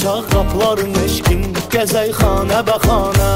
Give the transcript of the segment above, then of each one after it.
Açaq qapıların eşkin, gəzək xanə bəxanə.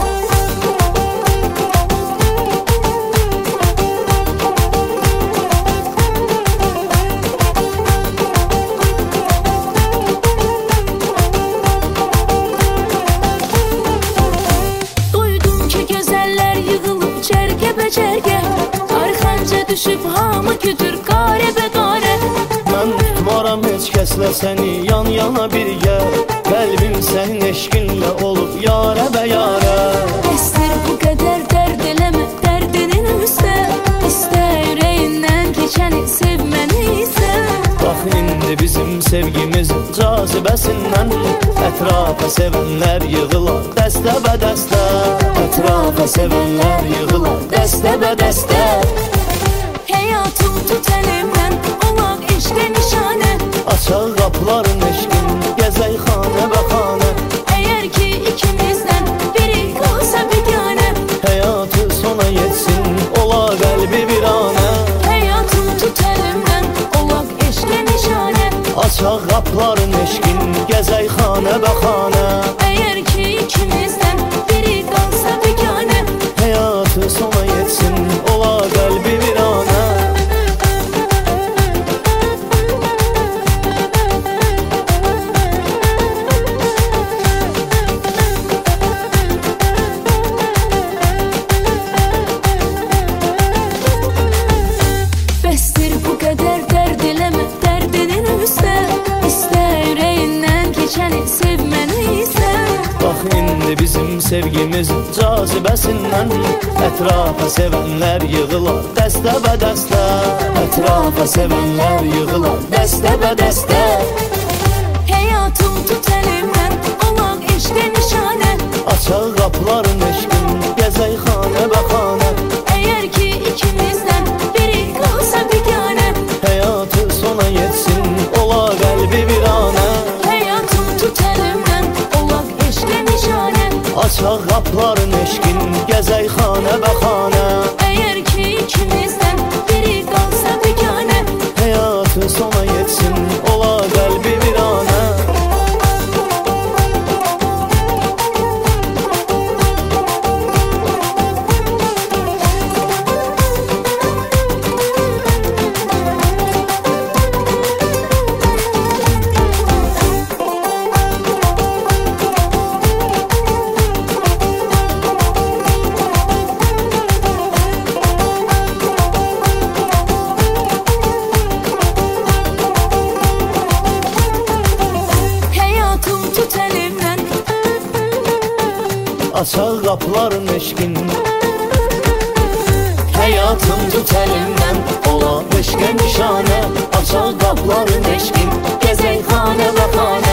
Duydum ki gözəllər yığılıb cərgə bəcərgə, arxanca düşüb hamı kütür qarə qarə. Mən tutmaram heç kəslə səni yan-yana birgə, qəlbim sənin eşqinlə olub yarə bə yarə. Bəsdir bu qədər dərd eləmə dərdinin üstə, İstə ürəyindən keçəni sevməni isə. Bax indi bizim sevgimizin cazibəsindən ətrafa sevənlər yığılar dəstə bə dəstə. Ətrafa sevənlər yığılar dəstə bə dəstə. Həyatım tut əlimdən, olaq eşqə nişanə. Açaq qapıların eşqin, gəzək xanə bəxanə. Əgər ki ikimizdən biri qalsa biganə, Həyatı sona yetsin, ola qəlbi viranə. həyatım tut əlimdən, olaq eşqə nişanə. Açaq qapıların eşqin, gəzək xanə bəxanə. Əgər ki ikimizdən biri qalsa biganə, Həyatı sona yetsin, ola qəlbi viranə. bəsdir bu qədər dərd eləmə dərdinin üstə, İstə ürəyindən keçəni sevməni isə. Bax indi bizim sevgimizin cazibəsindən ətrafa sevənlər yığılar dəstə bə dəstə. Ətrafa sevənlər yığılar dəstə bə dəstə. Həyatım tut əlimdən, olaq eşqə nişanə. Açaq qapıların eşqin, gəzək xanə bəxanə. Əgər ki ikimizdən biri qalsa biganə, Həyatı sona yetsin, ola qəlbi viranə. həyatım tut əlimdən, olaq eşqə nişanə. Açaq qapıların eşqin, gəzək xanə bəxanə. Əgər ki ikimizdən biri qalsa biganə, Həyatı sona yetsin, ola qəlbi viranə. həyatım tut əlimdən, Açaq qapıların eşqin, həyatım tut əlimdən ola eşqə nişanə. Açaq qapıların eşqin, gəzək xanə bəxanə.